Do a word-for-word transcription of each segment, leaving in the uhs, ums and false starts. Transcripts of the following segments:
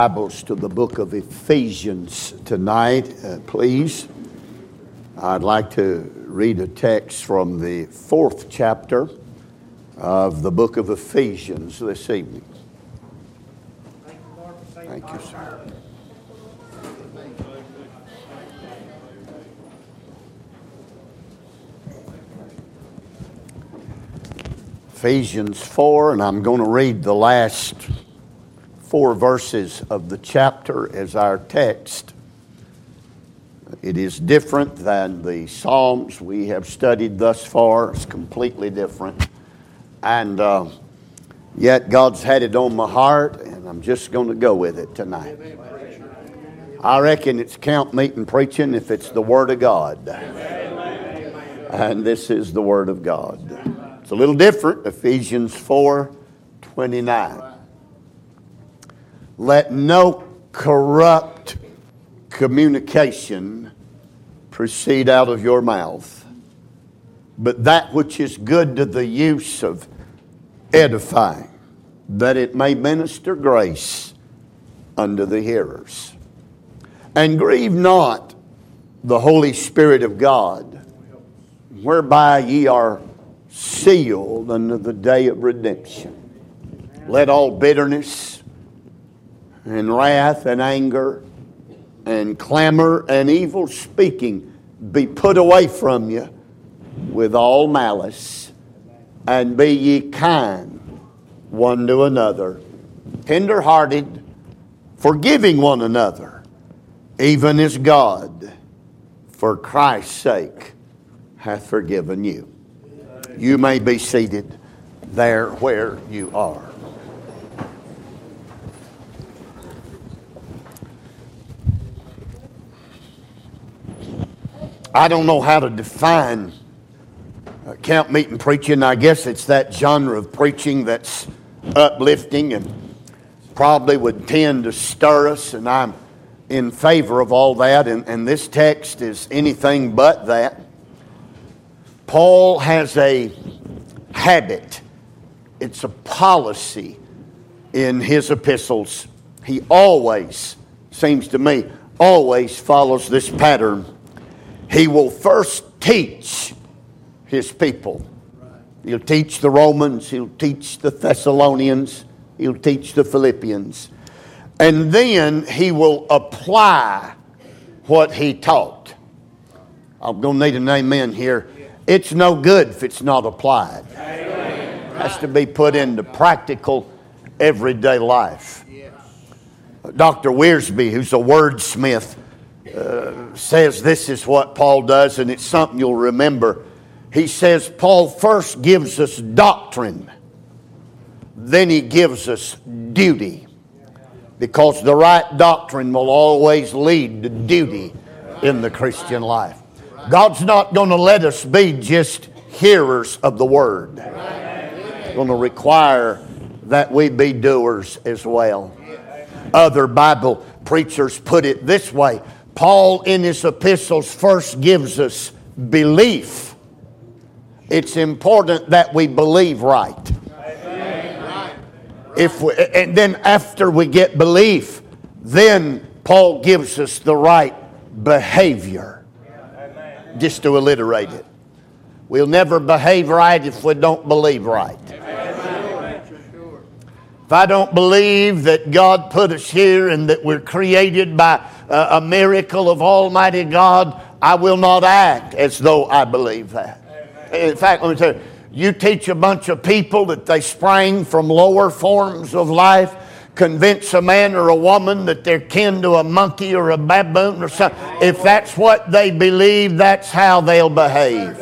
Bibles to the book of Ephesians tonight, uh, please. I'd like to read a text from the fourth chapter of the book of Ephesians this evening. Thank you, Lord, for Thank you, sir. Ephesians four, and I'm going to read the last four verses of the chapter as our text. It is different than the Psalms we have studied thus far. It's completely different. And uh, yet God's had it on my heart, and I'm just going to go with it tonight. I reckon it's camp meeting preaching if it's the Word of God. And this is the Word of God. It's a little different. Ephesians four twenty-nine. Let no corrupt communication proceed out of your mouth, but that which is good to the use of edifying, that it may minister grace unto the hearers. And grieve not the Holy Spirit of God, whereby ye are sealed unto the day of redemption. Let all bitterness and wrath and anger and clamor and evil speaking be put away from you with all malice, and be ye kind one to another, tender-hearted, forgiving one another, even as God, for Christ's sake, hath forgiven you. You may be seated there where you are. I don't know how to define uh, camp meeting preaching. I guess it's that genre of preaching that's uplifting and probably would tend to stir us, and I'm in favor of all that, and, and this text is anything but that. Paul has a habit. It's a policy in his epistles. He always, seems to me, always follows this pattern. He will first teach his people. He'll teach the Romans. He'll teach the Thessalonians. He'll teach the Philippians. And then he will apply what he taught. I'm going to need an amen here. It's no good if it's not applied. It has to be put into practical, everyday life. Doctor Wiersbe, who's a wordsmith, Uh, says this is what Paul does, and it's something you'll remember. He says Paul first gives us doctrine, then he gives us duty, because the right doctrine will always lead to duty in the Christian life. God's not going to let us be just hearers of the Word. It's going to require that we be doers as well. Other Bible preachers put it this way. Paul in his epistles first gives us belief. It's important that we believe right. If we, and then after we get belief, then Paul gives us the right behavior. Just to alliterate it. We'll never behave right if we don't believe right. If I don't believe that God put us here and that we're created by a miracle of Almighty God, I will not act as though I believe that. In fact, let me tell you, you teach a bunch of people that they sprang from lower forms of life, convince a man or a woman that they're kin to a monkey or a baboon or something. If that's what they believe, that's how they'll behave.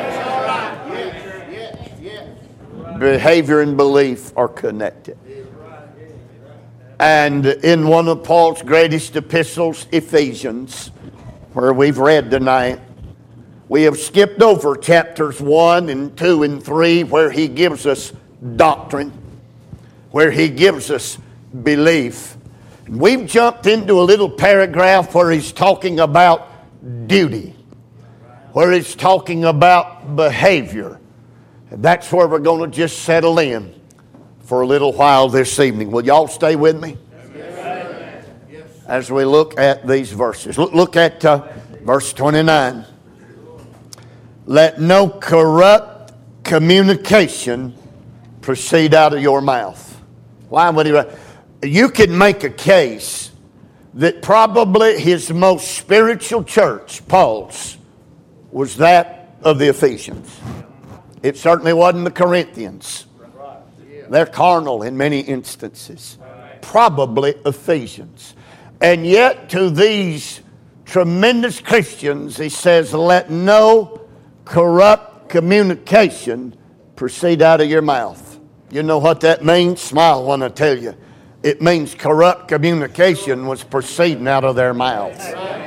Behavior and belief are connected. And in one of Paul's greatest epistles, Ephesians, where we've read tonight, we have skipped over chapters one and two and three, where he gives us doctrine, where he gives us belief. We've jumped into a little paragraph where he's talking about duty, where he's talking about behavior. And that's where we're going to just settle in for a little while this evening. Will y'all stay with me? Yes. as we look at these verses. Look, look at uh, verse twenty-nine. Let no corrupt communication proceed out of your mouth. Why would he? You can make a case that probably his most spiritual church, Paul's, was that of the Ephesians. It certainly wasn't the Corinthians. They're carnal in many instances. Probably Ephesians. And yet to these tremendous Christians, he says, let no corrupt communication proceed out of your mouth. You know what that means? Smile when I tell you. It means corrupt communication was proceeding out of their mouths.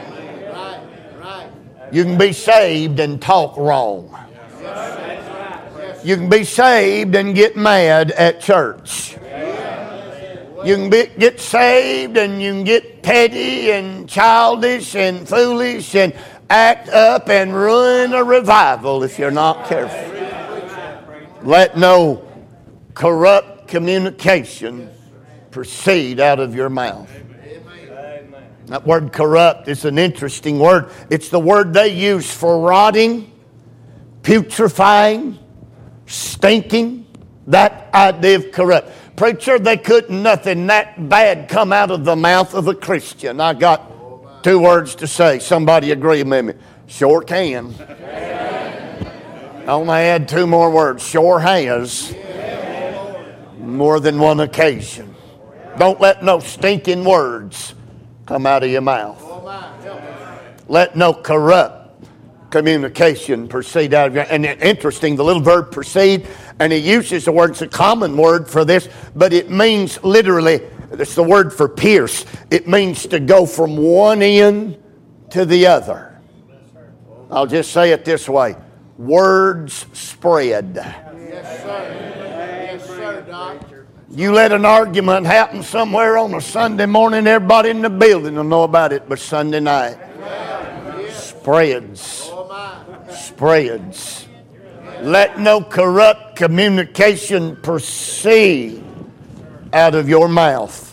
You can be saved and talk wrong. You can be saved and get mad at church. You can be, get saved and you can get petty and childish and foolish and act up and ruin a revival if you're not careful. Let no corrupt communication proceed out of your mouth. That word corrupt is an interesting word. It's the word they use for rotting, putrefying, stinking. That idea of corrupt. Preacher, they couldn't nothing that bad come out of the mouth of a Christian. I got two words to say. Somebody agree with me. Sure can. I only add two more words. Sure has. More than one occasion. Don't let no stinking words come out of your mouth. Let no corrupt communication proceed out of your... And interesting, the little verb proceed, and he uses the word, it's a common word for this, but it means literally, it's the word for pierce. It means to go from one end to the other. I'll just say it this way. Words spread. Yes, sir. Yes, sir, Doc. You let an argument happen somewhere on a Sunday morning, everybody in the building will know about it, but Sunday night spreads. Spreads. Let no corrupt communication proceed out of your mouth.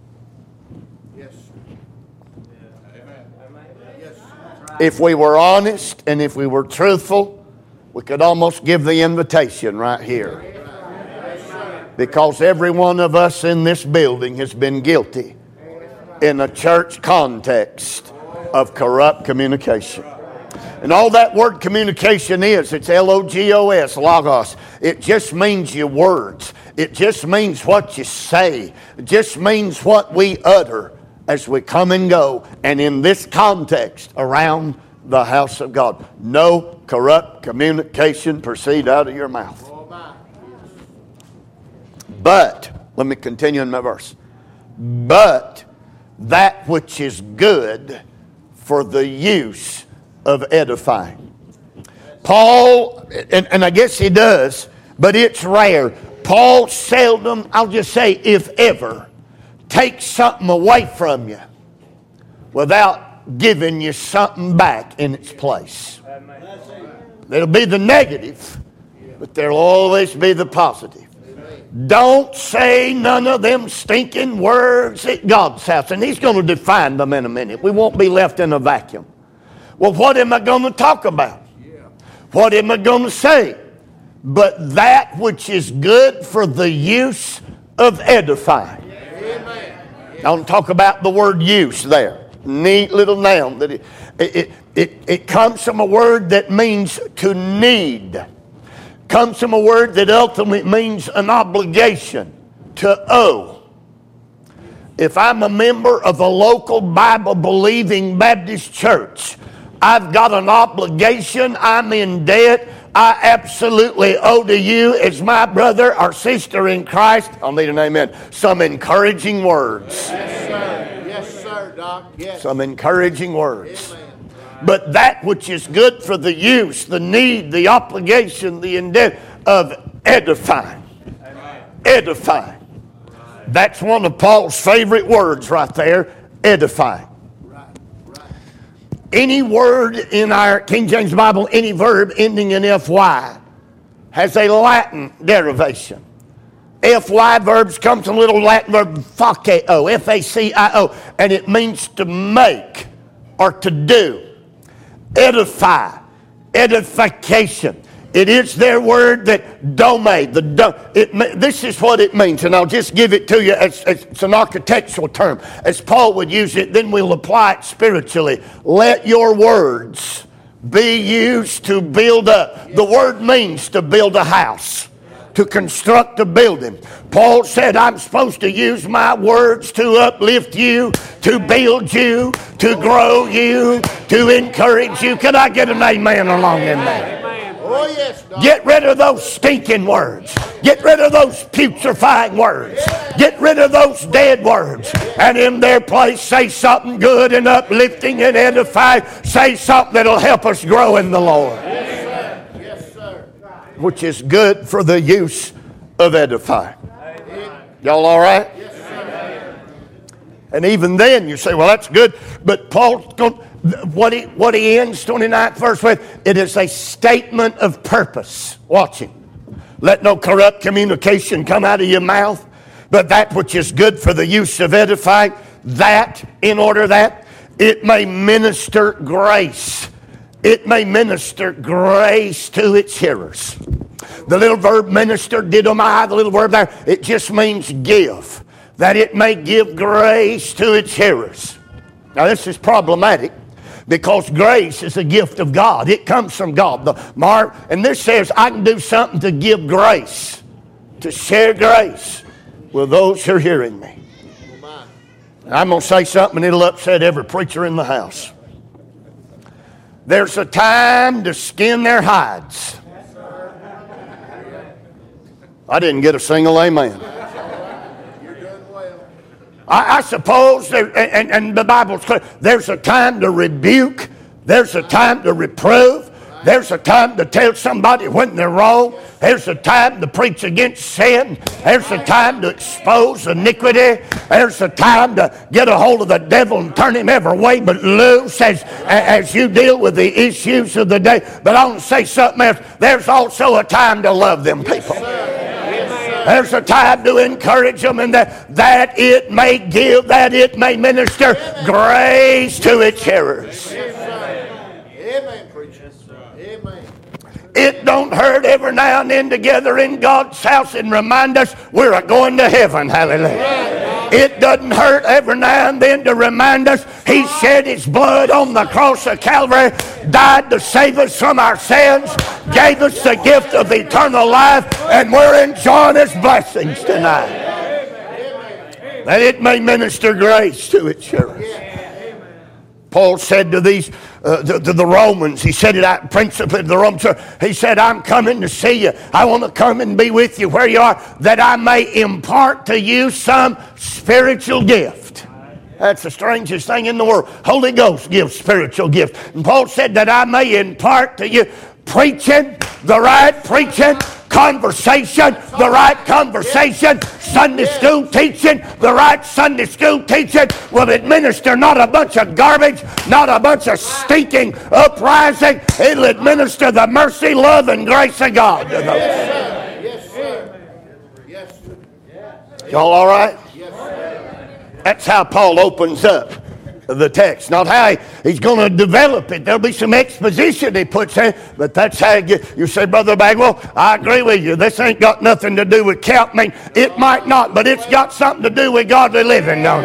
If we were honest and if we were truthful, we could almost give the invitation right here. Because every one of us in this building has been guilty in a church context of corrupt communication. And all that word communication is, it's L O G O S, logos. It just means your words. It just means what you say. It just means what we utter as we come and go. And in this context, around the house of God, no corrupt communication proceed out of your mouth. But, let me continue in my verse. But that which is good for the use of edifying. Paul, and, and I guess he does, but it's rare. Paul seldom, I'll just say if ever, takes something away from you without giving you something back in its place. There'll be the negative, but there'll always be the positive. Don't say none of them stinking words at God's house. And he's going to define them in a minute. We won't be left in a vacuum. Well, what am I going to talk about? What am I going to say? But that which is good for the use of edifying. I don't talk about the word use there. Neat little noun. That it, it, it, it comes from a word that means to need. Comes from a word that ultimately means an obligation, to owe. If I'm a member of a local Bible-believing Baptist church, I've got an obligation, I'm in debt, I absolutely owe to you as my brother or sister in Christ, I'll need an amen, some encouraging words. Yes, sir. Yes, sir, Doc. Yes. Some encouraging words. Amen. But that which is good for the use, the need, the obligation, the intent of edifying. Amen. Edifying. That's one of Paul's favorite words right there, edifying. Right. Right. Any word in our King James Bible, any verb ending in F Y, has a Latin derivation. F Y verbs comes from a little Latin verb, faceo, F A C I O, and it means to make or to do. Edify, edification. It is their word that dome. The do, it, this is what it means, and I'll just give it to you as, as it's an architectural term. As Paul would use it, then we'll apply it spiritually. Let your words be used to build up. The word means to build a house, to construct a building. Paul said, I'm supposed to use my words to uplift you, to build you, to grow you, to encourage you. Can I get an amen along in there? Oh, yes, Doc. Get rid of those stinking words. Get rid of those putrefying words. Get rid of those dead words. And in their place, say something good and uplifting and edifying. Say something that'll help us grow in the Lord. Yes, sir. Yes, sir. Which is good for the use of edifying. Y'all all right? Yes, sir. And even then, you say, well, that's good. But Paul's going What he, what he ends twenty-ninth verse with, it is a statement of purpose. Watch him. Let no corrupt communication come out of your mouth, but that which is good for the use of edifying, that, in order that it may minister grace. It may minister grace to its hearers. The little verb minister, didomai, the little verb there, it just means give. That it may give grace to its hearers. Now this is problematic, because grace is a gift of God. It comes from God. The Mark, and this says I can do something to give grace, to share grace with those who are hearing me. And I'm going to say something and it'll upset every preacher in the house. There's a time to skin their hides. I didn't get a single amen. I, I suppose, there, and, and the Bible's clear, there's a time to rebuke, there's a time to reprove, there's a time to tell somebody when they're wrong, there's a time to preach against sin, there's a time to expose iniquity, there's a time to get a hold of the devil and turn him every way but loose as, as you deal with the issues of the day. But I want to say something else. There's also a time to love them people. There's a time to encourage them, and that, that it may give, that it may minister grace to its hearers. Amen, preacher. Amen. It don't hurt every now and then to gather in God's house and remind us we're a going to heaven. Hallelujah. It doesn't hurt every now and then to remind us He shed His blood on the cross of Calvary, died to save us from our sins, gave us the gift of eternal life, and we're enjoying His blessings tonight. That it may minister grace to its hearers. Paul said to these, uh, to, to the Romans, he said it out principally to the Romans, he said, I'm coming to see you. I want to come and be with you where you are, that I may impart to you some spiritual gift. That's the strangest thing in the world. Holy Ghost gives spiritual gift. And Paul said that I may impart to you preaching, the right preaching, conversation, the right conversation, Sunday school teaching, the right Sunday school teaching will administer not a bunch of garbage, not a bunch of stinking uprising. It'll administer the mercy, love, and grace of God to those. Yes, sir. Yes, sir. Yes, sir. Y'all all right? Yes, sir. That's how Paul opens up the text, not how he, he's going to develop it. There'll be some exposition he puts in, but that's how you get. You say, Brother Bagwell, I agree with you. This ain't got nothing to do with count. I mean, it might not, but it's got something to do with godly living, don't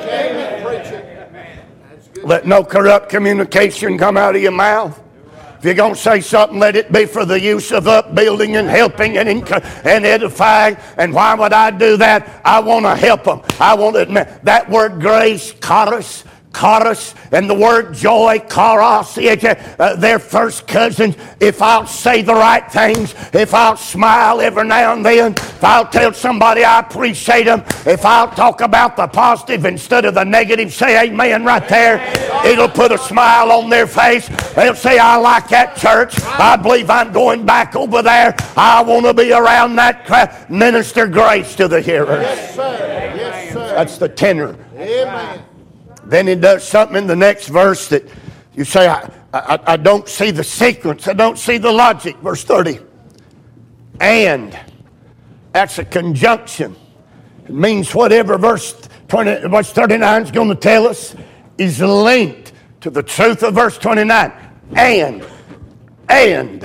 it? Let no corrupt communication come out of your mouth. If you're going to say something, let it be for the use of upbuilding and helping and, and edifying. And why would I do that? I want to help them. I want to admit that word grace, charis, charis, and the word joy, charos, uh, they're first cousins. If I'll say the right things, if I'll smile every now and then, if I'll tell somebody I appreciate them, if I'll talk about the positive instead of the negative, say amen right there, it'll put a smile on their face. They'll say, I like that church. I believe I'm going back over there. I want to be around that crowd. Minister grace to the hearers. Yes, sir. Yes, sir. That's the tenor. Amen. Then he does something in the next verse that you say, I, I, I don't see the sequence. I don't see the logic. Verse thirty. And That's a conjunction. It means whatever verse twenty, verse thirty-nine is going to tell us is linked to the truth of verse twenty-nine. And, and,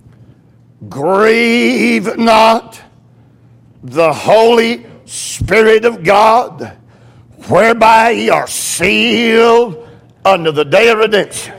grieve not the Holy Spirit of God, whereby ye are sealed unto the day of redemption.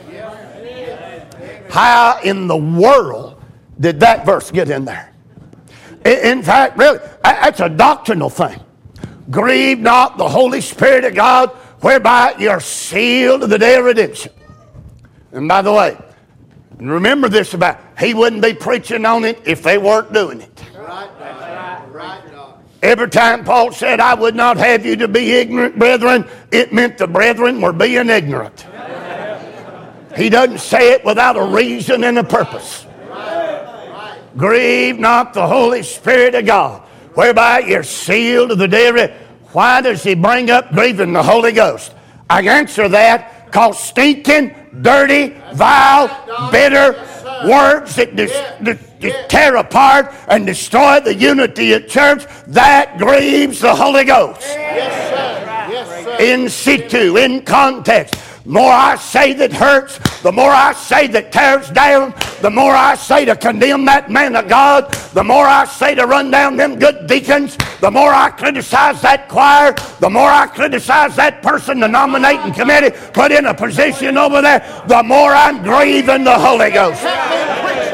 How in the world did that verse get in there? In fact, really, that's a doctrinal thing. Grieve not the Holy Spirit of God, whereby you are sealed to the day of redemption. And by the way, remember this about, he wouldn't be preaching on it if they weren't doing it. Right, right, right. Every time Paul said, I would not have you to be ignorant, brethren, it meant the brethren were being ignorant. He doesn't say it without a reason and a purpose. Grieve not the Holy Spirit of God, whereby you're sealed to the day of redemption. Why does he bring up grieving the Holy Ghost? I answer that because stinking, dirty, vile, bitter words that dis- dis- dis- tear apart and destroy the unity of church, that grieves the Holy Ghost. Yes, sir. Yes, sir. In situ, in context. The more I say that hurts, the more I say that tears down, the more I say to condemn that man of God, the more I say to run down them good deacons, the more I criticize that choir, the more I criticize that person, the nominating committee put in a position over there, the more I'm grieving the Holy Ghost. Amen.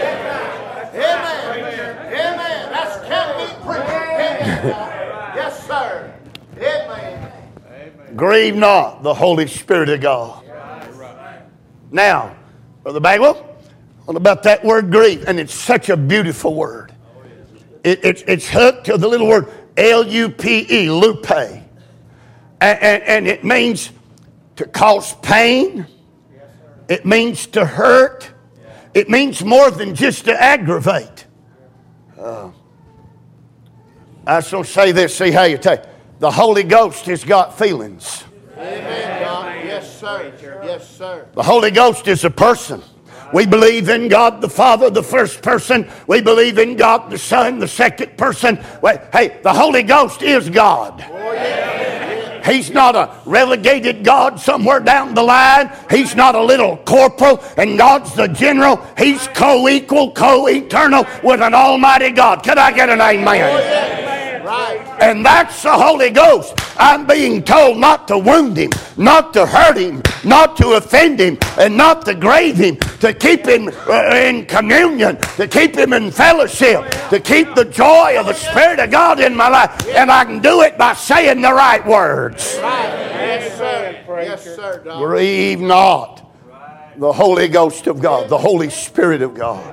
Amen. That's Catholic preaching. Yes, sir. Amen. Grieve not the Holy Spirit of God. Now, Brother Bagwell, what about that word grieve? And it's such a beautiful word. It, it's, it's hooked to the little word L U P E, lupe. And, and, and it means to cause pain. It means to hurt. It means more than just to aggravate. Uh, I shall say this, see how you take it. The Holy Ghost has got feelings. Amen, God. Yes, sir. Yes, sir. The Holy Ghost is a person. We believe in God the Father, the first person. We believe in God the Son, the second person. Wait, hey, the Holy Ghost is God. Oh, yeah. He's not a relegated God somewhere down the line. He's not a little corporal and God's the general. He's co-equal, co-eternal with an almighty God. Can I get an amen? Oh, yeah. Right. And that's the Holy Ghost. I'm being told not to wound him, not to hurt him, not to offend him, and not to grieve him, to keep him uh, in communion, to keep him in fellowship, to keep the joy of the Spirit of God in my life. And I can do it by saying the right words. Right. Yes, sir. Yes, sir. Dog. Grieve not the Holy Ghost of God, the Holy Spirit of God.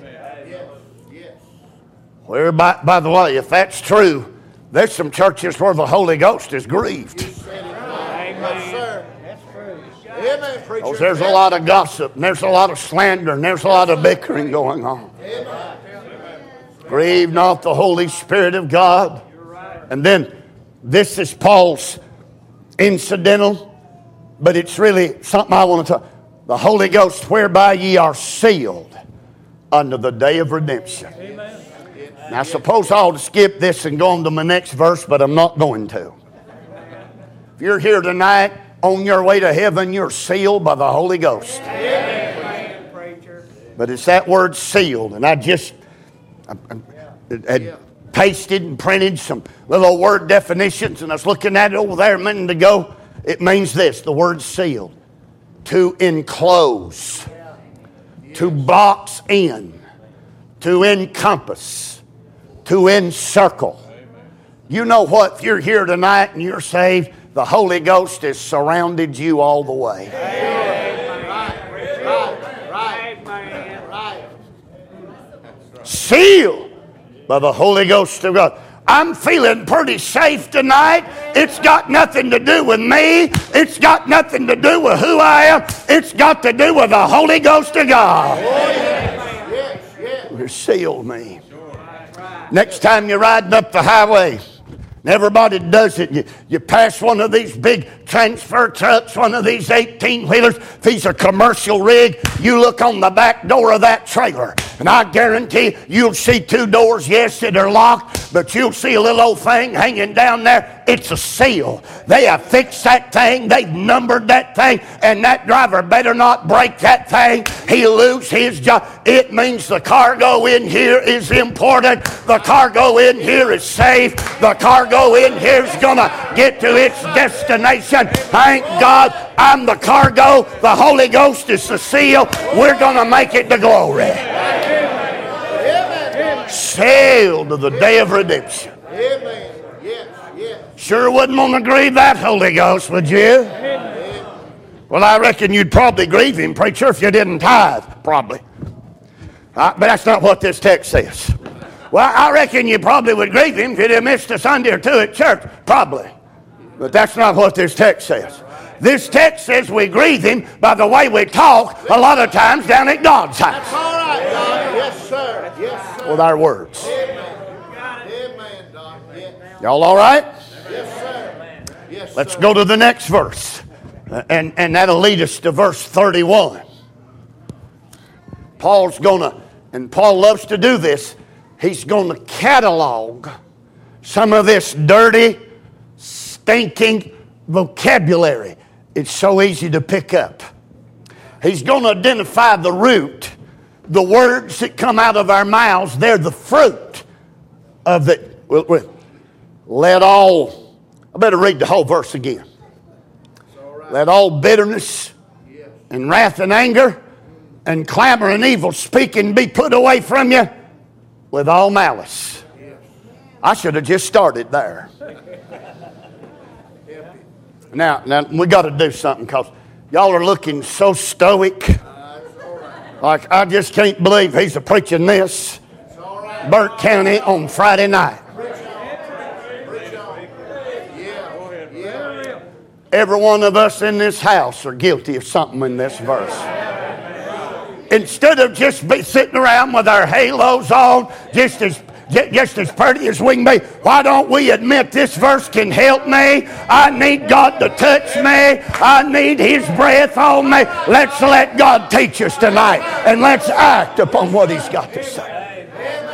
Where, by, by the way, if that's true, there's some churches where the Holy Ghost is grieved. Yes, sir. That's true. Amen, preacher. Oh, there's a lot of gossip, and there's a lot of slander, and there's a lot of bickering going on. Amen. Grieve not the Holy Spirit of God. And then, this is Paul's incidental, but it's really something I want to talk. The Holy Ghost, whereby ye are sealed unto the day of redemption. Amen. Now, suppose I ought to skip this and go on to my next verse, but I'm not going to. If you're here tonight, on your way to heaven, you're sealed by the Holy Ghost. Amen, preacher. But it's that word sealed, and I just I, I, had pasted and printed some little word definitions, and I was looking at it over there a minute ago. It means this, the word sealed. To enclose, to box in, to encompass, to encircle. You know what? If you're here tonight and you're saved, the Holy Ghost has surrounded you all the way. Sealed by the Holy Ghost of God. I'm feeling pretty safe tonight. It's got nothing to do with me. It's got nothing to do with who I am. It's got to do with the Holy Ghost of God. Who sealed me. Next time you're riding up the highway, and everybody does it, you, you pass one of these big transfer trucks, one of these eighteen-wheelers. If he's a commercial rig, you look on the back door of that trailer, And I guarantee you'll see two doors, yes, that are locked, but you'll see a little old thing hanging down there. It's a seal. They have fixed that thing. They've numbered that thing, and that driver better not break that thing. He'll lose his job. It means the cargo in here is important. The cargo in here is safe. The cargo in here is going to get to its destination. Thank God I'm the cargo. The Holy Ghost is the seal. We're going to make it to glory. Sail to the day of redemption. Amen. Yes, yes. Sure wouldn't want to grieve that Holy Ghost, would you? Well, I reckon you'd probably grieve him, preacher, if you didn't tithe. Probably. Uh, but that's not what this text says. Well, I reckon you probably would grieve him if you'd have missed a Sunday or two at church. Probably. But that's not what this text says. This text says we grieve him by the way we talk a lot of times down at God's house. That's all right, Doc. Yes, sir. Yes, sir. With our words. Amen, Doc. Yes. Y'all all right? Yes, sir. Yes, Let's sir. go to the next verse. Uh, and, and that'll lead us to verse thirty-one. Paul's going to, and Paul loves to do this, he's going to catalog some of this dirty, stinking vocabulary. It's so easy to pick up. He's going to identify the root, the words that come out of our mouths. They're the fruit of it. Well, well, let all, I better read the whole verse again. Let all bitterness and wrath and anger and clamor and evil speaking be put away from you with all malice. I should have just started there. Now, now we got to do something because y'all are looking so stoic. Like, I just can't believe he's a preaching this. Burke County on Friday night. Every one of us in this house are guilty of something in this verse. Instead of just be sitting around with our halos on, just as just as pretty as we can be, why don't we admit this verse can help me? I need God to touch me. I need His breath on me. Let's let God teach us tonight, and let's act upon what He's got to say.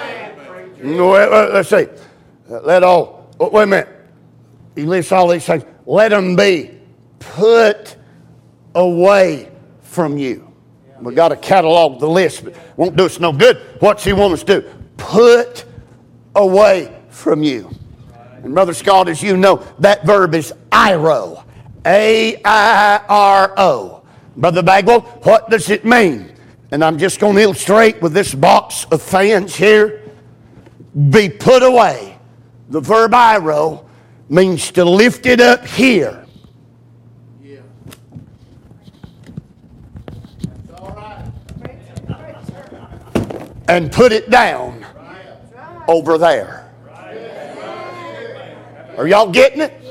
Let's see. Let all, wait a minute. He lists all these things. Let them be put away from you. We've got to catalog the list, but it won't do us no good. What's he want us to do? Put away from you. And Brother Scott, as you know, that verb is iro. A I R O. Brother Bagwell, what does it mean? And I'm just going to illustrate with this box of fans here. Be put away. The verb iro means to lift it up here. Yeah. That's all right. And put it down over there. Are y'all getting it?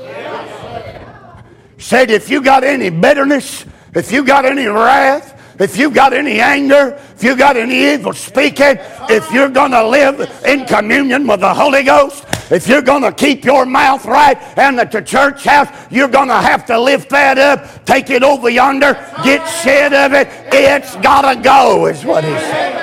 Said if you got any bitterness, if you got any wrath, if you got any anger, if you got any evil speaking, if you're going to live in communion with the Holy Ghost, if you're going to keep your mouth right and at the church house, you're going to have to lift that up, take it over yonder, get shed of it. It's got to go, is what he said.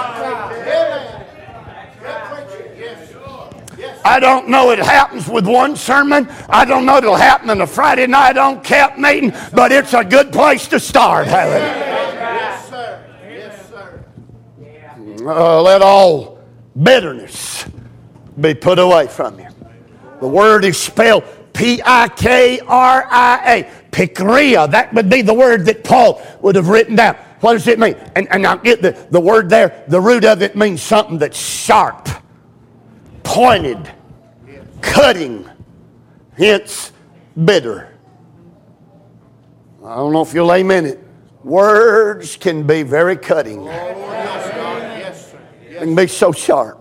I don't know it happens with one sermon. I don't know it'll happen on a Friday night on camp meeting, but it's a good place to start. Hallelujah. Yes, sir. Yes, sir. Uh, let all bitterness be put away from you. The word is spelled P I K R I A. Pikria. That would be the word that Paul would have written down. What does it mean? And, and I'll get the, the word there. The root of it means something that's sharp, pointed, cutting, hence bitter. I don't know if you'll amen it. Words can be very cutting. Yes, sir. They can be so sharp.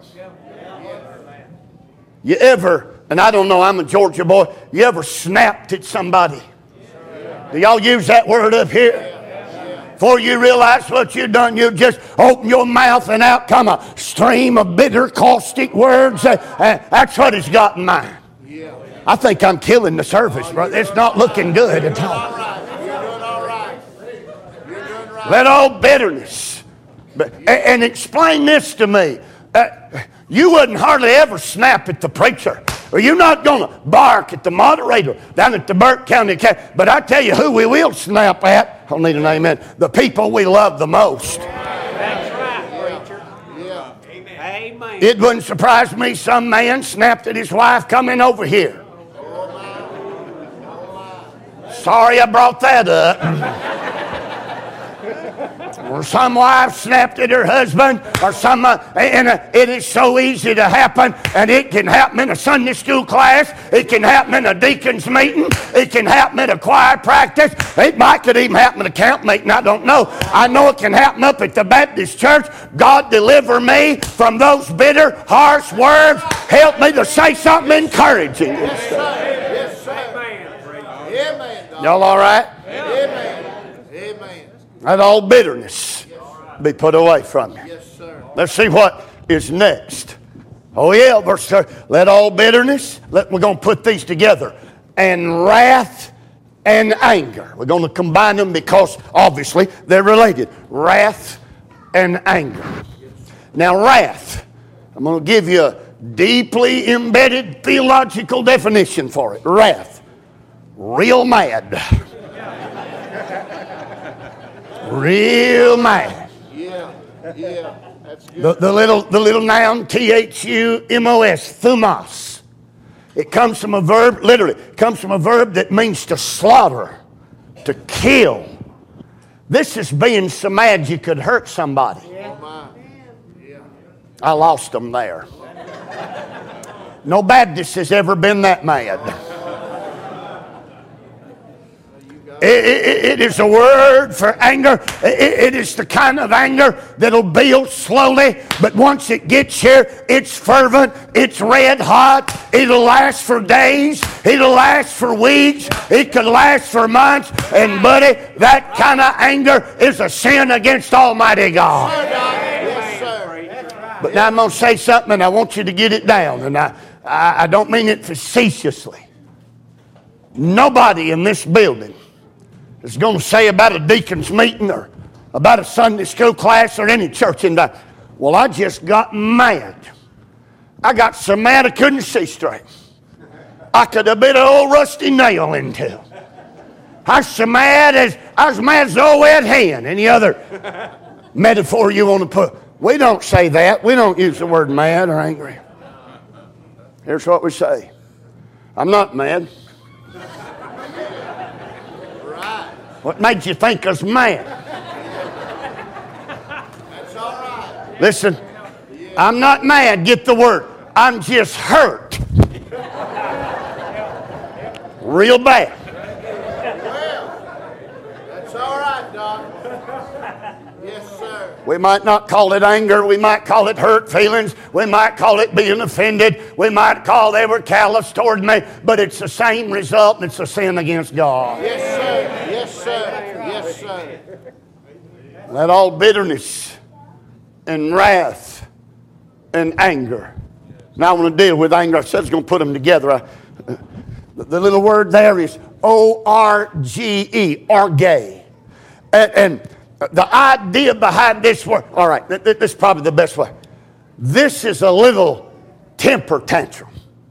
You ever, and I don't know, I'm a Georgia boy, you ever snapped at somebody? Do y'all use that word up here? Before you realize what you've done, you just open your mouth and out come a stream of bitter, caustic words. Uh, uh, that's what it's got in mind. I think I'm killing the service, brother. It's not looking good at all. Let all bitterness But, and, and explain this to me. Uh, you wouldn't hardly ever snap at the preacher. Or you're not going to bark at the moderator down at the Burke County County. But I tell you who we will snap at. I'll need an amen. The people we love the most. That's right, preacher. Yeah. Amen. It wouldn't surprise me some man snapped at his wife coming over here. Sorry I brought that up. Or some wife snapped at her husband, or some, uh, and uh, it is so easy to happen, and it can happen in a Sunday school class, it can happen in a deacon's meeting, it can happen at a choir practice, it might could even happen at a camp meeting, I don't know. I know it can happen up at the Baptist church. God deliver me from those bitter, harsh words. Help me to say something encouraging. Yes, sir. Yes, sir. Amen. Y'all all right? Amen. Amen. Let all bitterness be put away from you. Yes, sir. Let's see what is next. Oh yeah, verse thirty. Let all bitterness, let, we're going to put these together. And wrath and anger. We're going to combine them because obviously they're related. Wrath and anger. Now wrath, I'm going to give you a deeply embedded theological definition for it. Wrath. Real mad. Real mad. Yeah. Yeah. That's good. The, the little the little noun T H U M O S, thumos. It comes from a verb, literally, it comes from a verb that means to slaughter, to kill. This is being so mad you could hurt somebody. Oh, my. Yeah. I lost them there. No Baptist has ever been that mad. It, it, it is a word for anger. It, it is the kind of anger that'll build slowly, but once it gets here, it's fervent, it's red hot, it'll last for days, it'll last for weeks, it could last for months, and buddy, that kind of anger is a sin against Almighty God. Yes, sir. But now I'm going to say something, and I want you to get it down, and I, I, I don't mean it facetiously. Nobody in this building is going to say about a deacon's meeting or about a Sunday school class or any church in that, well, I just got mad. I got so mad I couldn't see straight. I could have bit an old rusty nail into. I was so mad as I was mad as an old wet hen. Any other metaphor you want to put? We don't say that. We don't use the word mad or angry. Here's what we say. I'm not mad. What made you think I was mad? That's all right. Listen, I'm not mad. Get the word. I'm just hurt. Real bad. Well, that's all right, Doc. Yes, sir. We might not call it anger. We might call it hurt feelings. We might call it being offended. We might call they were callous toward me. But it's the same result, and it's a sin against God. Yes, sir. Yes, sir. Yes, sir. Let all bitterness and wrath and anger. Now I want to deal with anger. I said I was going to put them together. I, the little word there is O R G E, orge. And, and the idea behind this word, all right, this is probably the best way. This is a little temper tantrum.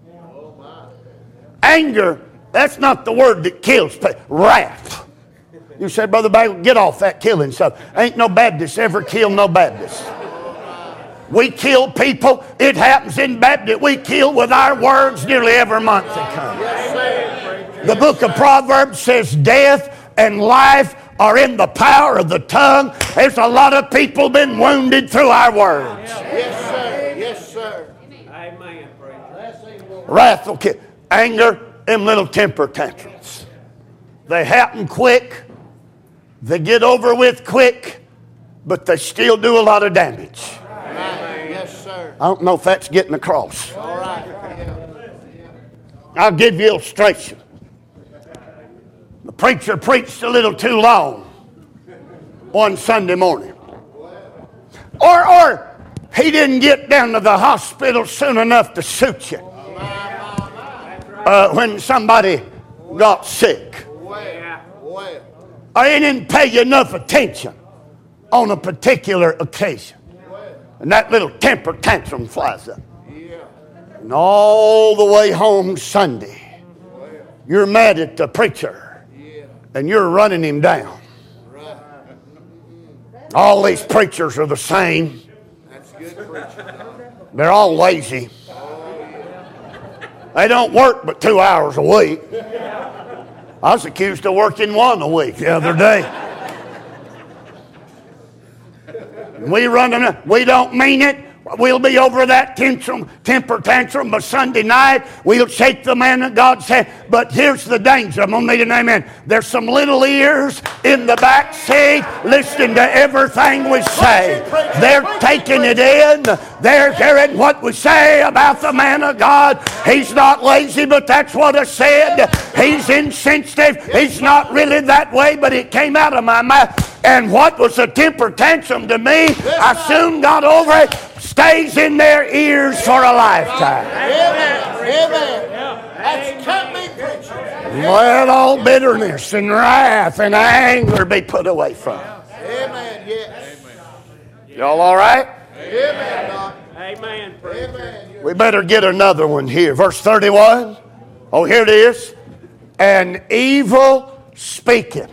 Anger, that's not the word that kills people. Wrath. You said, Brother Bagel, get off that killing stuff. Ain't no Baptist ever killed no Baptist. We kill people. It happens in Baptist. We kill with our words nearly every month they come. The book of Proverbs says death and life are in the power of the tongue. There's a lot of people been wounded through our words. Yes, sir. Yes, sir. Amen, preacher. Wrath will kill. Anger, them little temper tantrums. They happen quick. They get over with quick, but they still do a lot of damage. Right. Yes, sir. I don't know if that's getting across. All right. Yeah. I'll give you an illustration. The preacher preached a little too long one Sunday morning. Or, or he didn't get down to the hospital soon enough to suit you. Uh, when somebody got sick. Well, well. Or he didn't pay you enough attention on a particular occasion. And that little temper tantrum flies up. And all the way home Sunday, you're mad at the preacher. And you're running him down. All these preachers are the same. They're all lazy. They don't work but two hours a week. I was accused of working one a week the other day. We run them, we don't mean it. We'll be over that tantrum, temper tantrum, but Sunday night we'll shake the man of God's hand. But here's the danger. I'm going to need an amen. There's some little ears in the back seat listening to everything we say. They're taking it in. They're hearing what we say about the man of God. He's not lazy, but that's what I said. He's insensitive. He's not really that way, but it came out of my mouth. And what was a temper tantrum to me, I soon got over it. Stays in their ears for a lifetime. Amen. Amen. That's cut me preaching. Let all bitterness and wrath and anger be put away from them. Amen. Yes. Y'all all right? Amen, Doc. Amen, preacher. We better get another one here. Verse thirty-one. Oh, here it is. And evil speaking.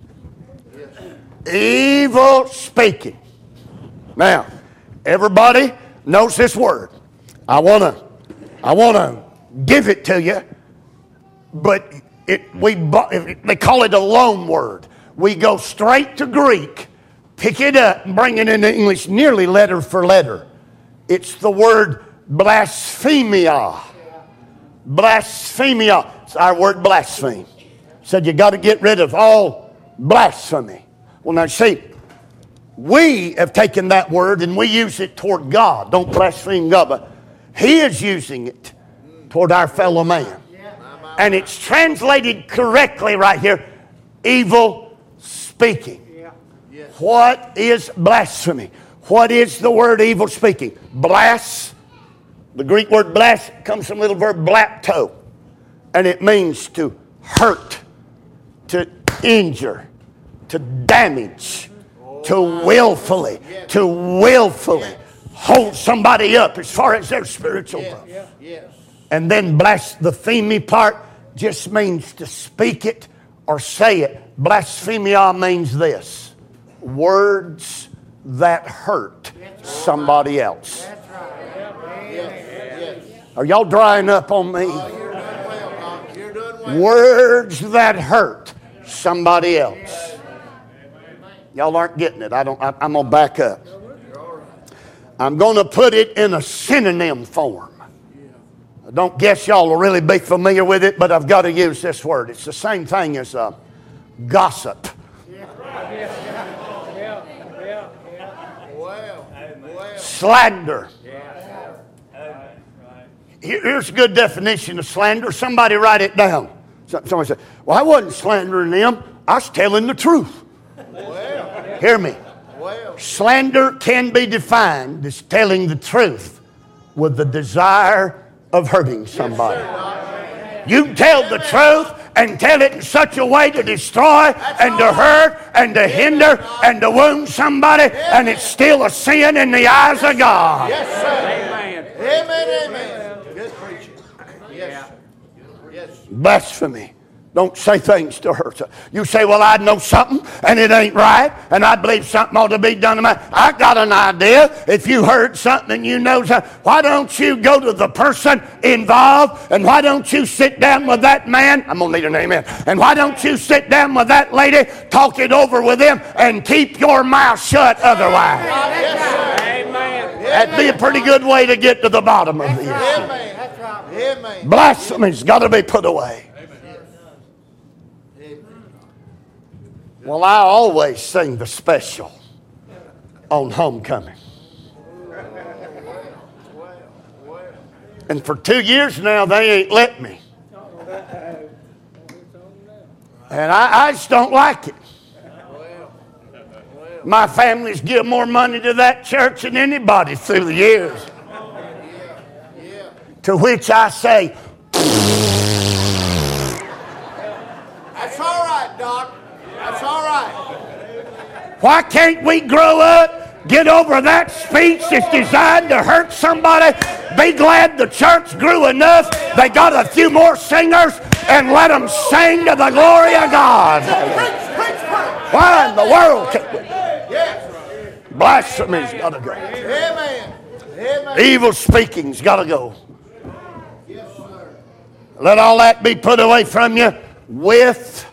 Evil speaking. Now, everybody knows this word. I want to I want to give it to you, but it we they call it a loan word. We go straight to Greek, pick it up, and bring it into English nearly letter for letter. It's the word blasphemia. Blasphemia. It's our word blaspheme. Said you got to get rid of all blasphemy. Well, now see, we have taken that word and we use it toward God. Don't blaspheme God, but He is using it toward our fellow man. And it's translated correctly right here, evil speaking. What is blasphemy? What is the word evil speaking? Blas, the Greek word blas comes from the little verb blapto, and it means to hurt, to injure, to damage, to willfully, to willfully hold somebody up as far as their spiritual growth. And then blasphemy part just means to speak it or say it. Blasphemia means this: words that hurt somebody else. Are y'all drying up on me? Words that hurt somebody else. Y'all aren't getting it. I don't. I, I'm gonna back up. I'm gonna put it in a synonym form. I don't guess y'all will really be familiar with it, but I've got to use this word. It's the same thing as uh, gossip. Slander. Here's a good definition of slander. Somebody write it down. Somebody said, well, I wasn't slandering them. I was telling the truth. Well, hear me. Well, slander can be defined as telling the truth with the desire of hurting somebody. Yes, you can tell the truth and tell it in such a way to destroy and to hurt and to hinder and to wound somebody, and it's still a sin in the eyes of God. Yes, sir. Amen. Amen, amen. Good preaching. Yes, sir. Yes. Blasphemy. Don't say things to her. You say, well, I know something and it ain't right, and I believe something ought to be done to me. I got an idea. If you heard something and you know something, why don't you go to the person involved, and why don't you sit down with that man? I'm going to need an amen. And why don't you sit down with that lady, talk it over with them, and keep your mouth shut otherwise? Yes, amen. That'd be a pretty good way to get to the bottom of the issue. Amen. That's right. Amen. Blasphemy's got to be put away. Well, I always sing the special on homecoming. And for two years now, they ain't let me. And I, I just don't like it. My family's give more money to that church than anybody through the years. To which I say, that's all right, Doc. That's all right. Why can't we grow up, get over that speech that's designed to hurt somebody, be glad the church grew enough, they got a few more singers, and let them sing to the glory of God? Why in the world can't we? Blasphemy's got to go. Amen. Amen. Evil speaking's got to go. Let all that be put away from you with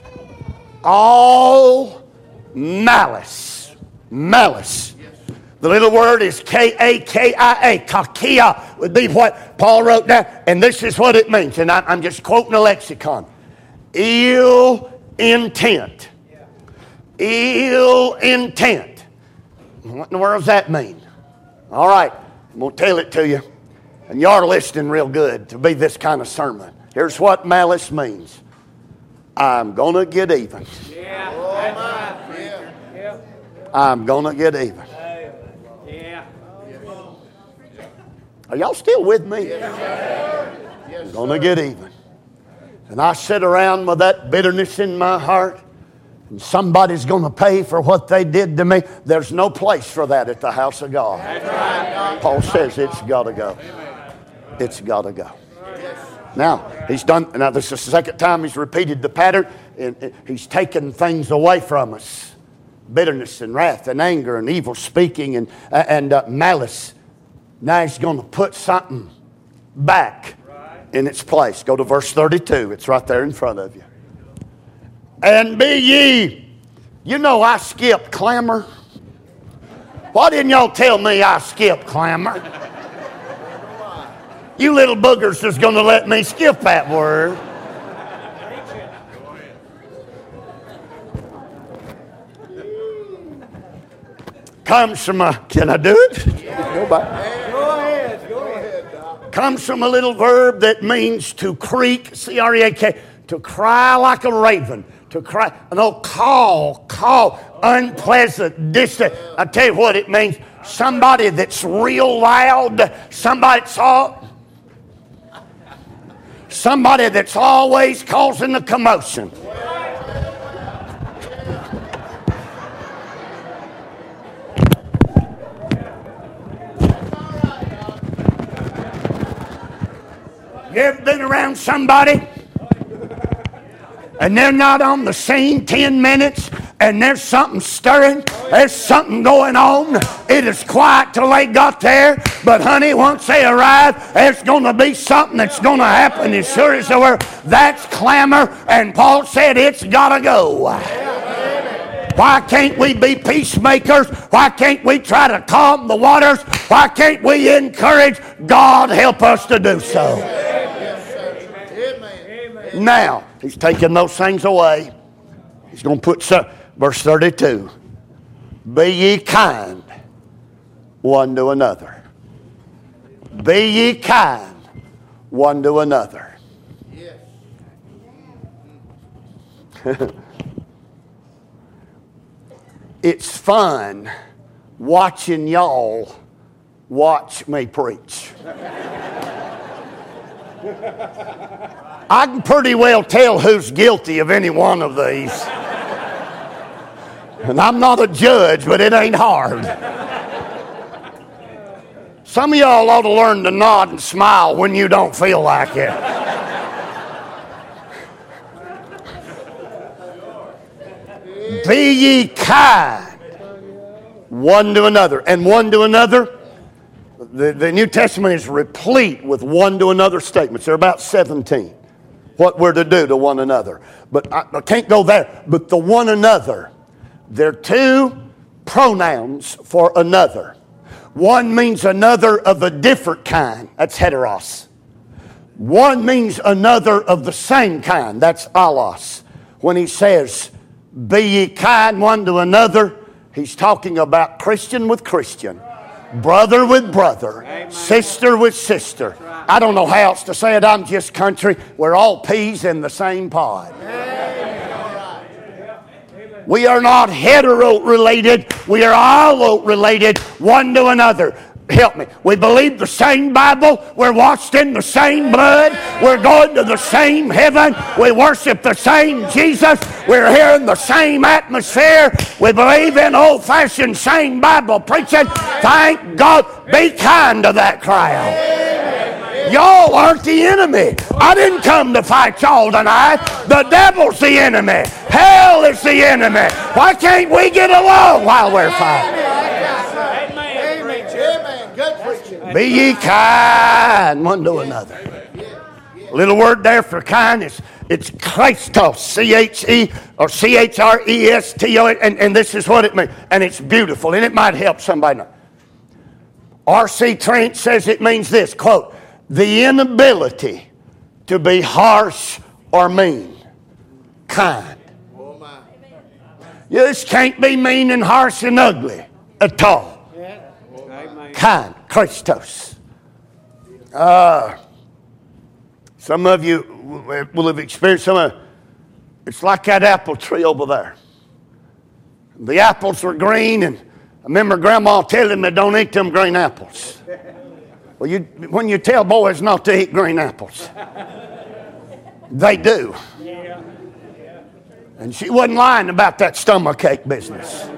all malice. Malice. The little word is K A K I A. Kakia would be what Paul wrote down. And this is what it means. And I'm just quoting a lexicon. Ill intent. Ill intent. What in the world does that mean? All right. I'm going to tell it to you. And you are listening real good to be this kind of sermon. Here's what malice means. I'm going to get even. Yeah, that's right. Yeah. Yeah. I'm going to get even. Yeah. Are y'all still with me? I'm going to get even. And I sit around with that bitterness in my heart, and somebody's going to pay for what they did to me. There's no place for that at the house of God. That's right. Paul says it's got to go. It's got to go. Now, he's done, now this is the second time he's repeated the pattern, and he's taken things away from us. Bitterness and wrath and anger and evil speaking and, and uh, malice. Now he's going to put something back in its place. Go to verse thirty-two. It's right there in front of you. And be ye, you know I skipped clamor. Why didn't y'all tell me I skipped clamor? You little boogers is going to let me skip that word. Comes from a, can I do it? Go back. Go ahead. Go ahead. Comes from a little verb that means to creak, C R E A K, to cry like a raven, to cry, no, call, call, unpleasant, distant. I tell you what it means. Somebody that's real loud, somebody that's all, somebody that's always causing a commotion. You ever been around somebody and they're not on the scene ten minutes and there's something stirring, there's something going on, it is quiet till they got there, but honey, once they arrive, there's going to be something that's going to happen as sure as the word. That's clamor, and Paul said it's got to go. Why can't we be peacemakers? Why can't we try to calm the waters? Why can't we encourage? God help us to do so. Now, he's taking those things away. He's going to put, some, verse thirty-two, be ye kind one to another. Be ye kind one to another. It's fun watching y'all watch me preach. I can pretty well tell who's guilty of any one of these. And I'm not a judge, but it ain't hard. Some of y'all ought to learn to nod and smile when you don't feel like it. Be ye kind one to another. And one to another, the, the New Testament is replete with one to another statements. There are about seventeen. What we're to do to one another. But I, I can't go there. But the one another, they're two pronouns for another. One means another of a different kind. That's heteros. One means another of the same kind. That's allos. When he says, be ye kind one to another, he's talking about Christian with Christian, brother with brother, amen, sister with sister. Right. I don't know how else to say it. I'm just country. We're all peas in the same pod. Amen. We are not hetero related. We are allo related one to another. help me. We believe the same Bible. We're washed in the same blood. We're going to the same heaven. We worship the same Jesus. We're here in the same atmosphere. We believe in old-fashioned same Bible preaching. Thank God. Be kind to that crowd. Y'all aren't the enemy. I didn't come to fight y'all tonight. The devil's the enemy. Hell is the enemy. Why can't we get along while we're fighting? Amen. Good preaching. Be ye kind one to another. A little word there for kindness. It's Christos, C H E or C H R E S T O, and, and this is what it means. And it's beautiful, and it might help somebody know. R C Trent says it means this, quote, the inability to be harsh or mean. Kind. You just can't be mean and harsh and ugly at all. Kind. Christos. Uh, some of you will have experienced some of it's like that apple tree over there. The apples were green, and I remember Grandma telling me, don't eat them green apples. Well, you, when you tell boys not to eat green apples, they do. And she wasn't lying about that stomachache business.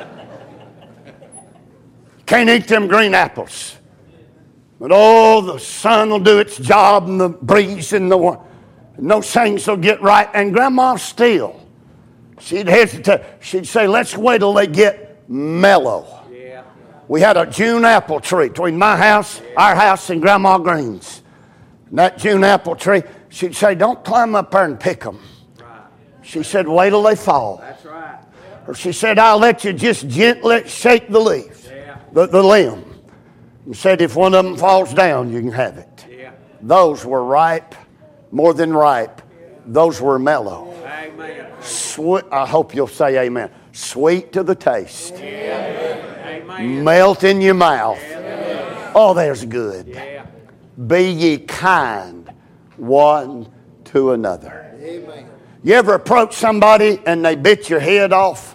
Can't eat them green apples. But oh, the sun will do its job, and the breeze and the and those things will get right. And Grandma still, she'd hesitate. She'd say, let's wait till they get mellow. We had a June apple tree between my house, our house, and Grandma Green's. And that June apple tree, she'd say, don't climb up there and pick them. Right. She said, wait till they fall. That's right. Or she said, I'll let you just gently shake the leaves, yeah. the, the limb. And said, if one of them falls down, you can have it. Yeah. Those were ripe, more than ripe. Those were mellow. Amen. Sweet, I hope you'll say amen. Sweet to the taste. Yeah. Melt in your mouth. Yeah. Oh, there's good. Yeah. Be ye kind one to another. Amen. You ever approach somebody and they bit your head off?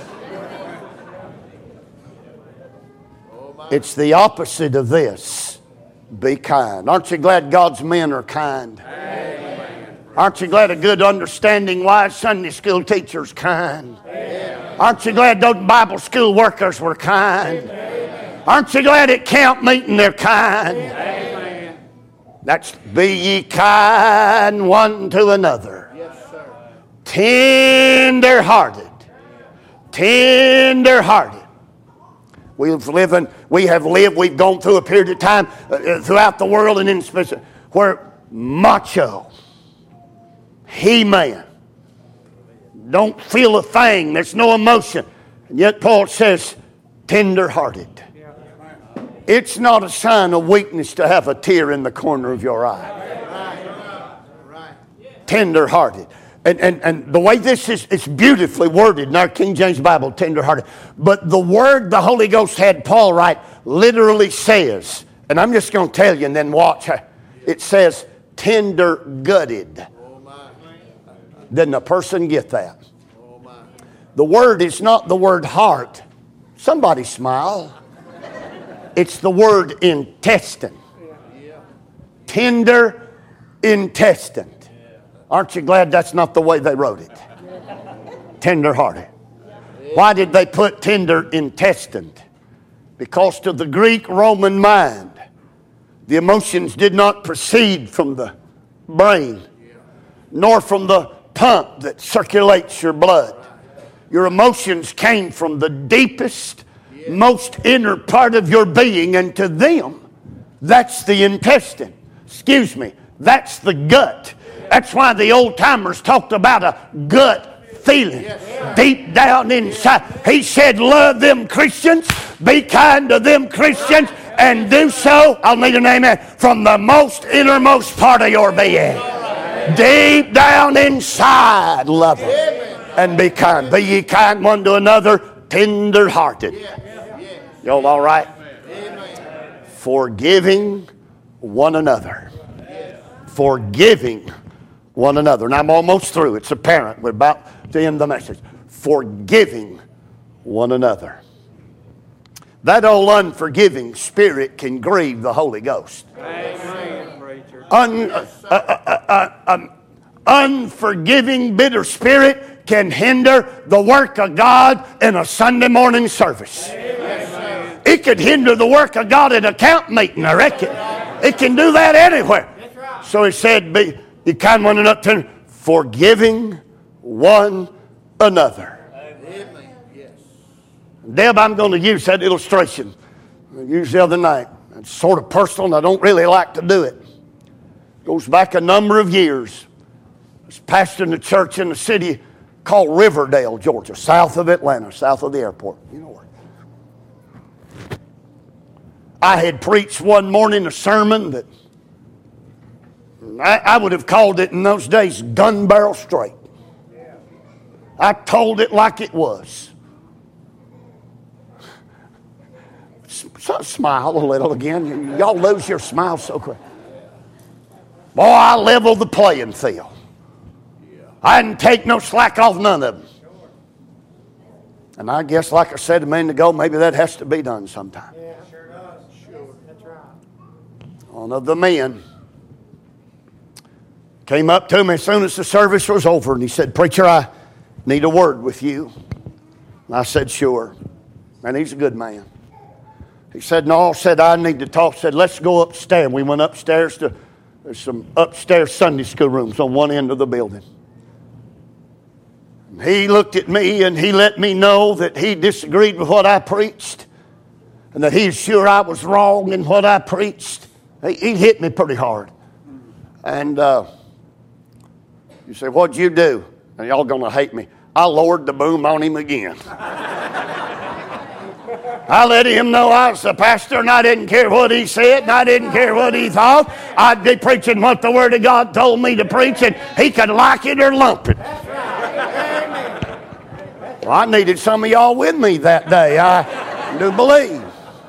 It's the opposite of this. Be kind. Aren't you glad God's men are kind? Amen. Aren't you glad a good understanding wise Sunday school teacher's kind? Amen. Aren't you glad those Bible school workers were kind? Amen. Aren't you glad at camp meeting they're kind? Amen. That's be ye kind one to another. Yes, sir. Tender-hearted. Tender-hearted. We've lived, we have lived, we've gone through a period of time uh, throughout the world and in specific where macho, he-man, don't feel a thing. There's no emotion. And yet Paul says, tender-hearted. It's not a sign of weakness to have a tear in the corner of your eye. Tender-hearted. And, and, and the way this is, it's beautifully worded in our King James Bible, tender-hearted. But the word the Holy Ghost had Paul write literally says, and I'm just going to tell you and then watch. It says tender-gutted. Didn't a person get that? The word is not the word heart. Somebody smile. It's the word intestine. Tender intestine. Aren't you glad that's not the way they wrote it? Tender-hearted. Why did they put tender intestine? Because to the Greek Roman mind, the emotions did not proceed from the brain, nor from the pump that circulates your blood. Your emotions came from the deepest, most inner part of your being, and to them, that's the intestine. Excuse me, that's the gut. That's why the old timers talked about a gut feeling deep down inside. He said, love them Christians, be kind to them Christians, and do so, I'll need an amen, from the most innermost part of your being. Deep down inside, love them and be kind. Be ye kind one to another, tender-hearted. Y'all all right? Forgiving one another. Forgiving one another. And I'm almost through. It's apparent. We're about to end the message. Forgiving one another. that old unforgiving spirit can grieve the Holy Ghost. Amen, preacher. Un, uh, uh, uh, uh, um, unforgiving, bitter spirit can hinder the work of God in a Sunday morning service. Amen. It could hinder the work of God at a camp meeting, I reckon. It can do that anywhere. So he said, be you kind one another, to forgiving one another. Amen. Yes. Deb, I'm going to use that illustration I used the other night. It's sort of personal, and I don't really like to do it. Goes back a number of years. I was pastoring a church in a city called Riverdale, Georgia, south of Atlanta, south of the airport. You know where. I had preached one morning a sermon that I, I would have called it in those days gun barrel straight. I told it like it was. S- smile a little again. Y'all lose your smile so quick. Boy, I leveled the playing field. I didn't take no slack off none of them. And I guess, like I said a minute ago, maybe that has to be done sometime. Yeah, sure does. Sure. That's right. One of the men came up to me as soon as the service was over, and he said, "Preacher, I need a word with you." And I said, "Sure." And he's a good man. He said, "No," said, "I need to talk." Said, "Let's go upstairs." We went upstairs to, there's some upstairs Sunday school rooms on one end of the building. And he looked at me and he let me know that he disagreed with what I preached and that he's sure I was wrong in what I preached. He, he hit me pretty hard. And uh, you say, "What'd you do?" And y'all going to hate me. I lowered the boom on him again. I let him know I was the pastor and I didn't care what he said and I didn't care what he thought. I'd be preaching what the Word of God told me to preach, and he could like it or lump it. Well, I needed some of y'all with me that day, I do believe.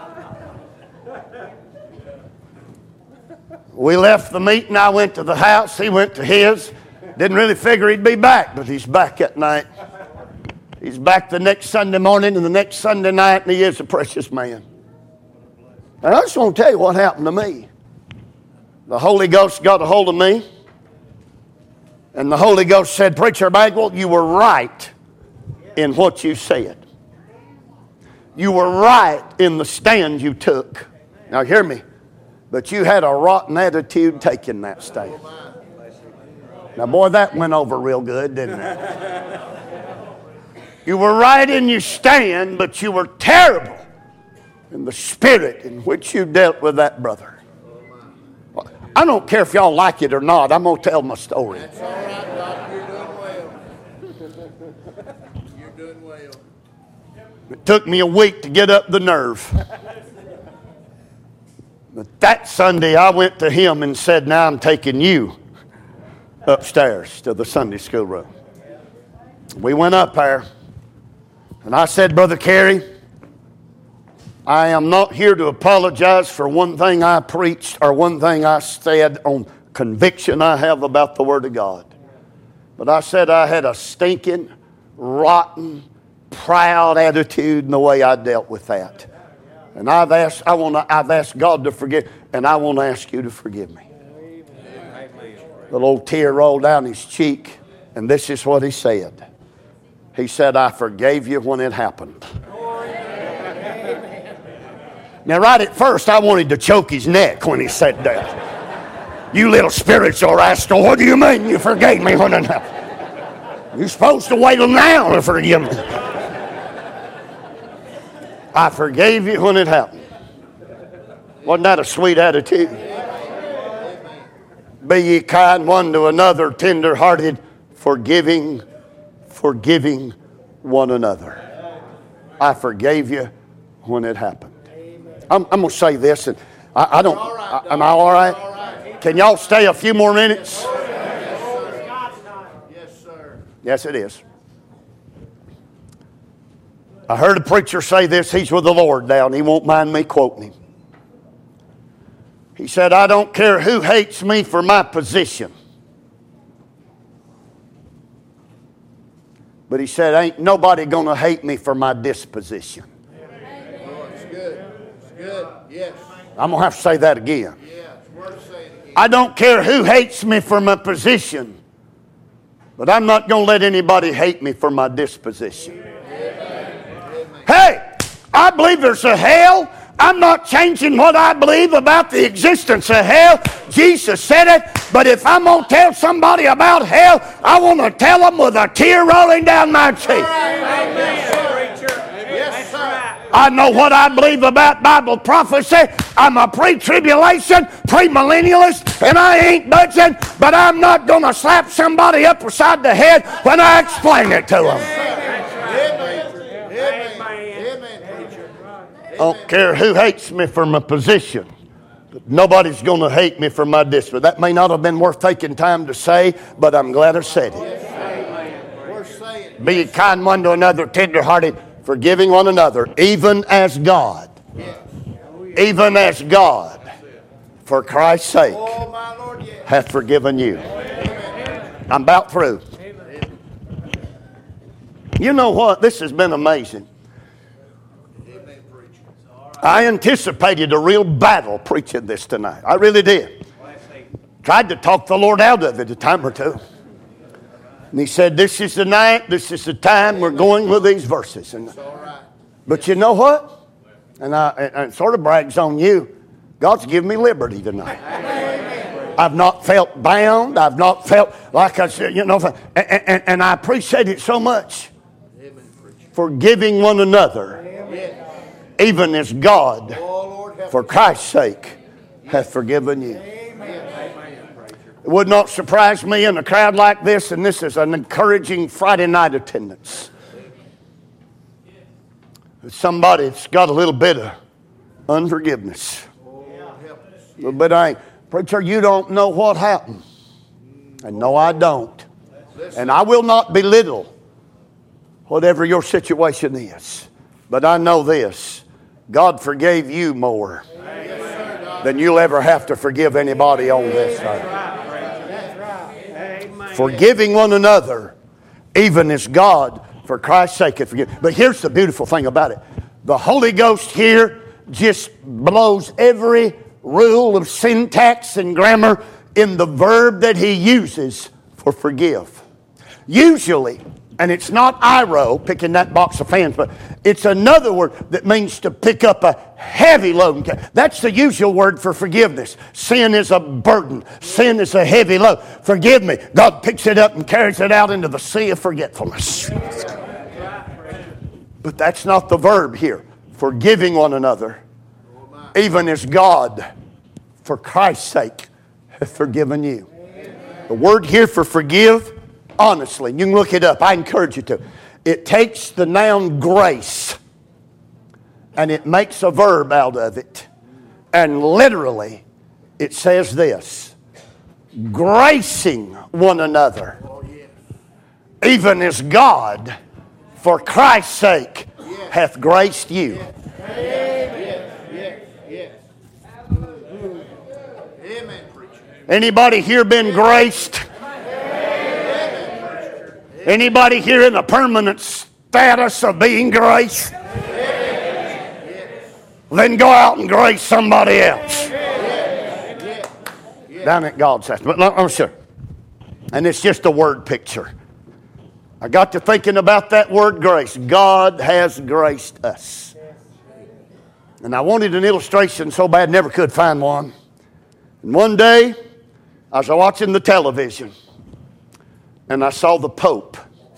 We left the meeting. I went to the house. He went to his. Didn't really figure he'd be back, but he's back at night. He's back the next Sunday morning and the next Sunday night, and he is a precious man. And I just want to tell you what happened to me. The Holy Ghost got a hold of me, and the Holy Ghost said, "Preacher Bagwell, you were right in what you said. You were right in the stand you took." Now hear me. But you had a rotten attitude taking that stand. Now, boy, that went over real good, didn't it? You were right in your stand, but you were terrible in the spirit in which you dealt with that brother. I don't care if y'all like it or not. I'm going to tell my story. That's all right, Doc. You're doing well. You're doing well. It took me a week to get up the nerve. But that Sunday, I went to him and said, "Now I'm taking you upstairs to the Sunday school room." We went up there, and I said, "Brother Carey, I am not here to apologize for one thing I preached or one thing I said on conviction I have about the Word of God. But I said I had a stinking, rotten, proud attitude in the way I dealt with that. And I've asked, I want to, I've asked God to forgive, and I want to ask you to forgive me." The little tear rolled down his cheek, and this is what he said. He said, "I forgave you when it happened." Now, right at first, I wanted to choke his neck when he said that. "You little spiritual rascal, what do you mean you forgave me when it happened? You're supposed to wait till now to forgive me." I forgave you when it happened. Wasn't that a sweet attitude? Be ye kind one to another, tender-hearted, forgiving, forgiving one another. I forgave you when it happened. I'm, I'm going to say this, and I, I don't. I, am I all right? Can y'all stay a few more minutes? Yes, sir. Yes, it is. I heard a preacher say this. He's with the Lord now, and he won't mind me quoting him. He said, "I don't care who hates me for my position." But he said, "Ain't nobody going to hate me for my disposition." Oh, it's good. Yes. I'm going to have to say that again. Yeah, it's worth saying again. I don't care who hates me for my position, but I'm not going to let anybody hate me for my disposition. Hey, I believe there's a hell. I'm not changing what I believe about the existence of hell. Jesus said it. But if I'm going to tell somebody about hell, I want to tell them with a tear rolling down my cheek. Amen, preacher. Yes, sir. I know what I believe about Bible prophecy. I'm a pre-tribulation, premillennialist, and I ain't budging, but I'm not going to slap somebody up beside the head when I explain it to them. Amen. Amen. Amen, preacher. I don't care who hates me for my position. But nobody's going to hate me for my discipline. That may not have been worth taking time to say, but I'm glad I said it. Worth saying. Be kind one to another, tenderhearted, forgiving one another, even as God, even as God, for Christ's sake, Oh, my Lord, yes. hath forgiven you. I'm about through. You know what? This has been amazing. I anticipated a real battle preaching this tonight. I really did. Tried to talk the Lord out of it a time or two. And he said, this is the night, this is the time we're going with these verses. And, but you know what? And, I, and it sort of brags on you. God's given me liberty tonight. I've not felt bound. I've not felt like I said, you know, and, and, and I appreciate it so much. Forgiving one another, even as God, for Christ's sake, hath forgiven you. It would not surprise me in a crowd like this, and this is an encouraging Friday night attendance. Somebody that's got a little bit of unforgiveness. A little bit of anger. Preacher, you don't know what happened. And no, I don't. And I will not belittle whatever your situation is. But I know this. God forgave you more than you'll ever have to forgive anybody on this earth. Forgiving one another, even as God, for Christ's sake, hath forgiven. But here's the beautiful thing about it. The Holy Ghost here just blows every rule of syntax and grammar in the verb that he uses for forgive. Usually, and it's not iro, picking that box of fans, but it's another word that means to pick up a heavy load. That's the usual word for forgiveness. Sin is a burden. Sin is a heavy load. Forgive me. God picks it up and carries it out into the sea of forgetfulness. But that's not the verb here. Forgiving one another, even as God, for Christ's sake, hath forgiven you. The word here for forgive, honestly, you can look it up. I encourage you to. It takes the noun grace and it makes a verb out of it. And literally, it says this: gracing one another, even as God, for Christ's sake, hath graced you. Anybody here been graced? Anybody here in a permanent status of being graced? Then go out and grace somebody else. Down at God's house. But I'm sure. And it's just a word picture. I got to thinking about that word grace. God has graced us. And I wanted an illustration so bad, never could find one. And one day, I was watching the television. And I saw the Pope.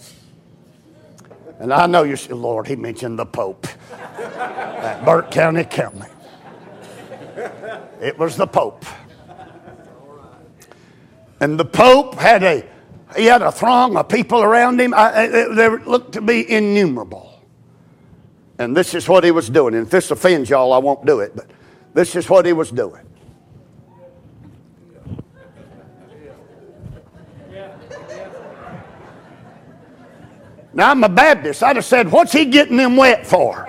And I know you say, Lord, he mentioned the Pope at Burke County County. It was the Pope. And the Pope had a he had a throng of people around him. I, they looked to be innumerable. And this is what he was doing. And if this offends y'all, I won't do it. But this is what he was doing. Now, I'm a Baptist. I'd have said, what's he getting them wet for?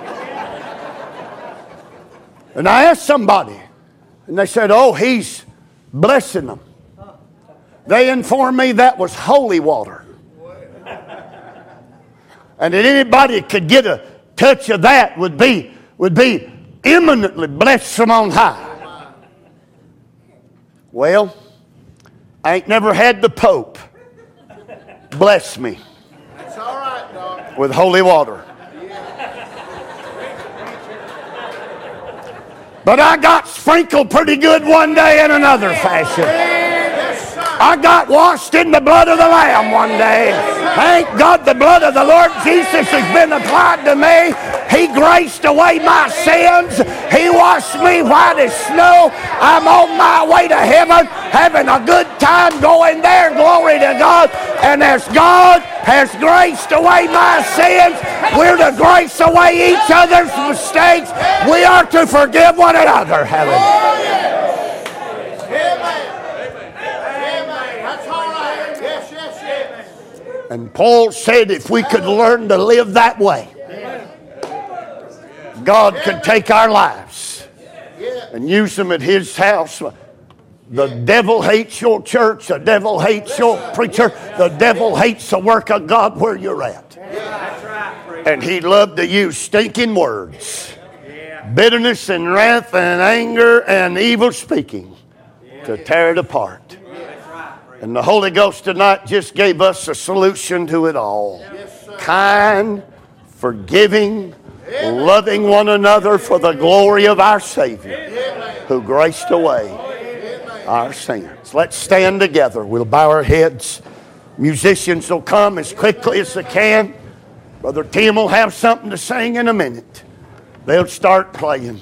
And I asked somebody, and they said, oh, he's blessing them. They informed me that was holy water. And that anybody that could get a touch of that would be, would be eminently blessed from on high. Well, I ain't never had the Pope bless me That's all right, Doc. with holy water. But I got sprinkled pretty good one day in another fashion. Yes, sir. I got washed in the blood of the Lamb one day. Thank God the blood of the Lord Jesus has been applied to me. He graced away my sins. He washed me white as snow. I'm on my way to heaven, having a good time going there. Glory to God. And as God has graced away my sins, we're to grace away each other's mistakes. We are to forgive one another. Hallelujah. And Paul said if we could learn to live that way, God could take our lives and use them at His house. The devil hates your church. The devil hates your preacher. The devil hates the work of God where you're at. And he'd love to use stinking words, bitterness and wrath and anger and evil speaking to tear it apart. And the Holy Ghost tonight just gave us a solution to it all. Kind, forgiving, loving one another for the glory of our Savior who graced away our sins. Let's stand together. We'll bow our heads. Musicians will come as quickly as they can. Brother Tim will have something to sing in a minute. They'll start playing.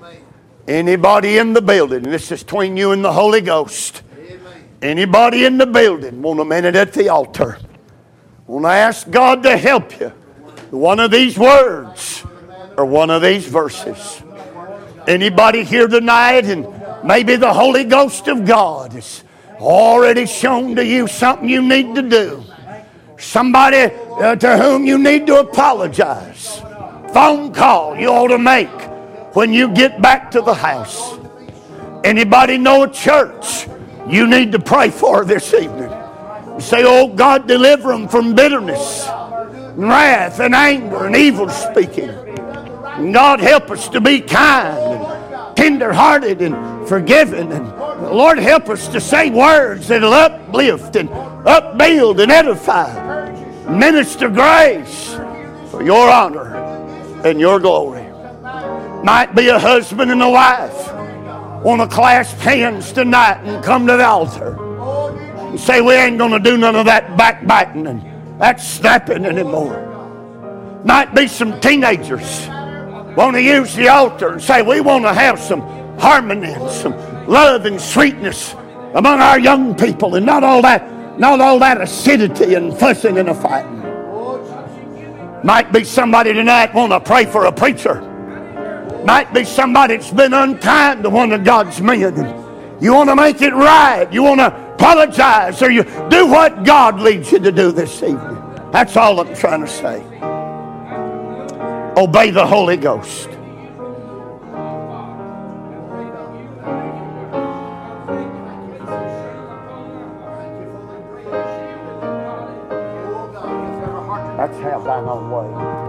Anybody in the building, and this is between you and the Holy Ghost. Anybody in the building want a minute at the altar? Want to ask God to help you? One of these words or one of these verses. Anybody here tonight, and maybe the Holy Ghost of God has already shown to you something you need to do. Somebody uh, to whom you need to apologize. Phone call you ought to make when you get back to the house. Anybody know a church you need to pray for this evening? You say, oh God, deliver them from bitterness, and wrath, and anger, and evil speaking. And God, help us to be kind and tender-hearted and forgiving. And Lord, help us to say words that will uplift and upbuild and edify. Minister grace for your honor and your glory. Might be a husband and a wife want to clasp hands tonight and come to the altar and say, we ain't going to do none of that backbiting and that snapping anymore. Might be some teenagers want to use the altar and say, we want to have some harmony and some love and sweetness among our young people, and not all that, not all that acidity and fussing and a fighting. Might be somebody tonight want to pray for a preacher. Might be somebody that's been unkind to one of God's men. And you want to make it right. You want to apologize, or you do what God leads you to do this evening. That's all I'm trying to say. Obey the Holy Ghost. Let's have thine own way.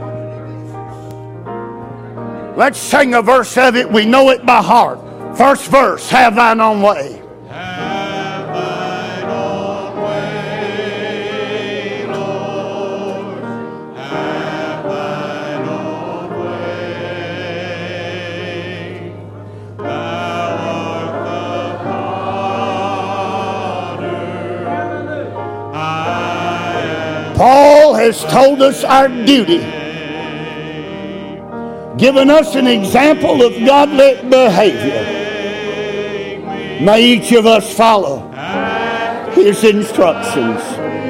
Let's sing a verse of it. We know it by heart. First verse, have thine own way. Have thine own way, Lord. Have thine own way. Thou art the potter. I am. Paul has told us our duty, given us an example of godly behavior. May each of us follow his instructions.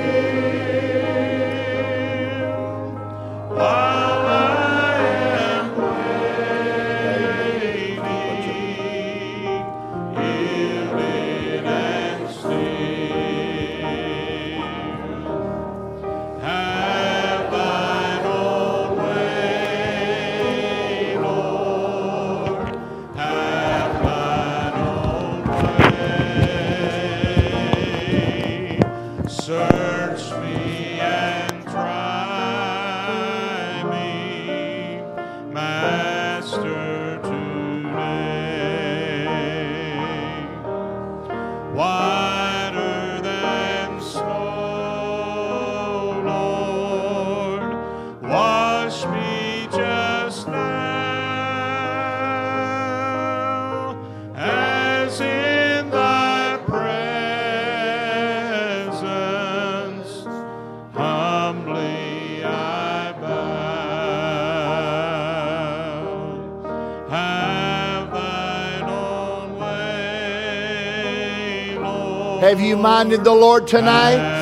Search me and try me, Master. Have you minded the Lord tonight?